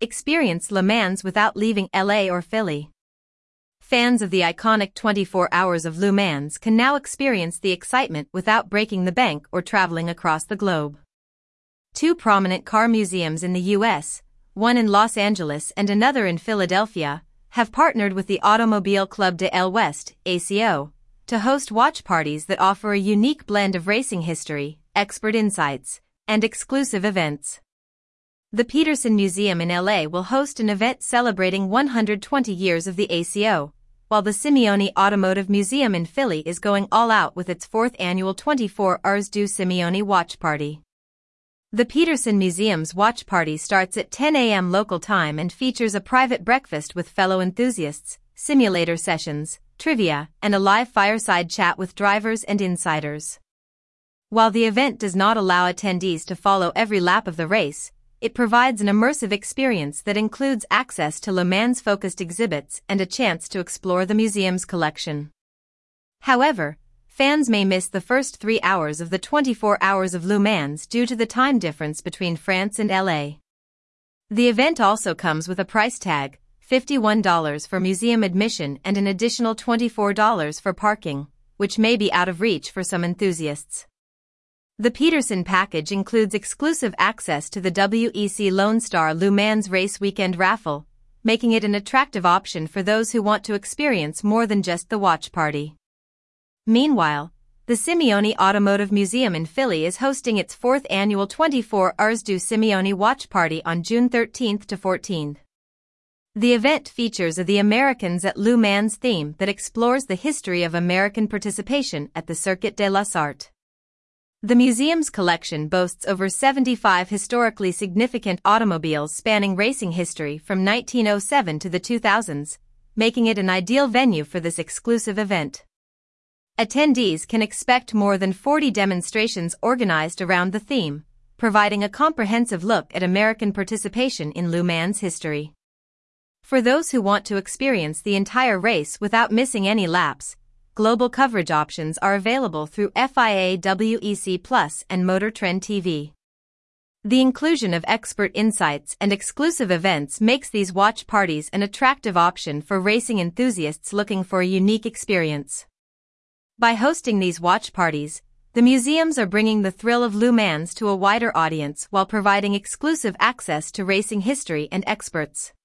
experience Le Mans without leaving LA or Philly. Fans of the iconic 24 Hours of Le Mans can now experience the excitement without breaking the bank or traveling across the globe. Two prominent car museums in the U.S., one in Los Angeles and another in Philadelphia, have partnered with the Automobile Club de El West, ACO, to host watch parties that offer a unique blend of racing history, expert insights, and exclusive events. The Petersen Museum in LA will host an event celebrating 120 years of the ACO, while the Simeone Automotive Museum in Philly is going all out with its 4th annual 24 Hours du Simeone Watch Party. The Petersen Museum's watch party starts at 10 a.m. local time and features a private breakfast with fellow enthusiasts, simulator sessions, trivia, and a live fireside chat with drivers and insiders. While the event does not allow attendees to follow every lap of the race, it provides an immersive experience that includes access to Le Mans-focused exhibits and a chance to explore the museum's collection. However, fans may miss the first 3 hours of the 24 Hours of Le Mans due to the time difference between France and LA. The event also comes with a price tag, $51 for museum admission and an additional $24 for parking, which may be out of reach for some enthusiasts. The Petersen package includes exclusive access to the WEC Lone Star Le Mans Race Weekend raffle, making it an attractive option for those who want to experience more than just the watch party. Meanwhile, the Simeone Automotive Museum in Philly is hosting its 4th annual 24 Hours du Simeone Watch Party on June 13 to 14. The event features a The Americans at Le Mans theme that explores the history of American participation at the Circuit de la Sarthe. The museum's collection boasts over 75 historically significant automobiles spanning racing history from 1907 to the 2000s, making it an ideal venue for this exclusive event. Attendees can expect more than 40 demonstrations organized around the theme, providing a comprehensive look at American participation in Le Mans history. For those who want to experience the entire race without missing any laps, global coverage options are available through FIA WEC Plus and Motor Trend TV. The inclusion of expert insights and exclusive events makes these watch parties an attractive option for racing enthusiasts looking for a unique experience. By hosting these watch parties, the museums are bringing the thrill of Le Mans to a wider audience while providing exclusive access to racing history and experts.